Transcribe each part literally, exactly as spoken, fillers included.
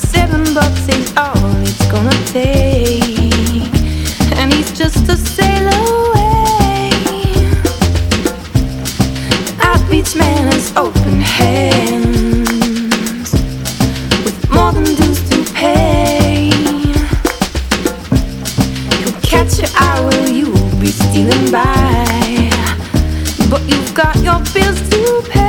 Seven bucks is all it's gonna take, and he's just a sail away. Our beach man has open hands with more than dues to pay. He'll catch your eye while you'll be stealing by, but you've got your bills to pay.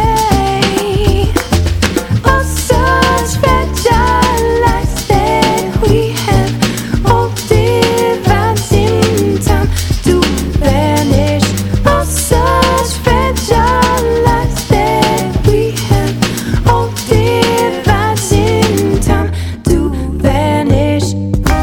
Oh, such fragile lives that we have, all divides in time to vanish. Oh, such fragile lives that we have, all divides in time to vanish.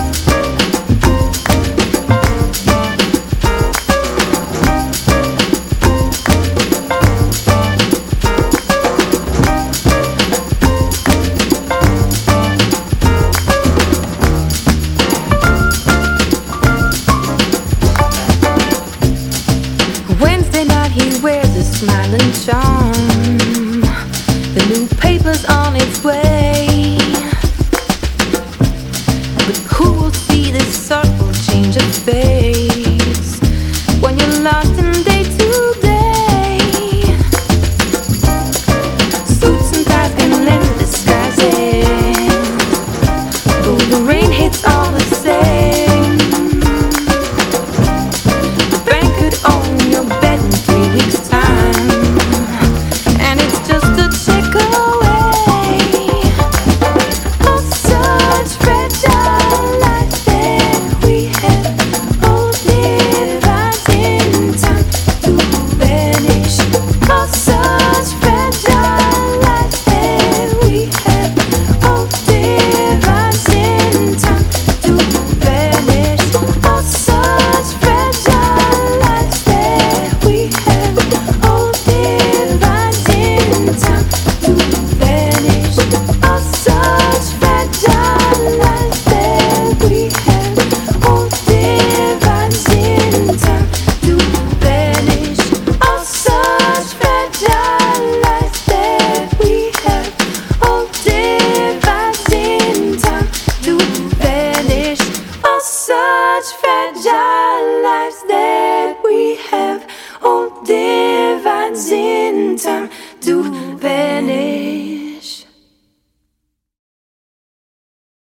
Wednesday night he wears a smiling charm. The new paper's on its way, but who will see this subtle change of face when you're lost in day to day? Suits and ties can lend disguises, though the rain hits all the same. The bank could own your bed in three weeks' time, and it's just a check away. Oh, such fragile life that we have, all divides in time to vanish. Oh, such fragile life that we have, all divides in time to vanish. Oh, such fragile life that we have, all divides in time to vanish. Oh, such fragile life that we have, all divides in time to vanish. Oh, such fragile life that we have, all divides in time to vanish. Oh, such fragile lives that we have, all divides in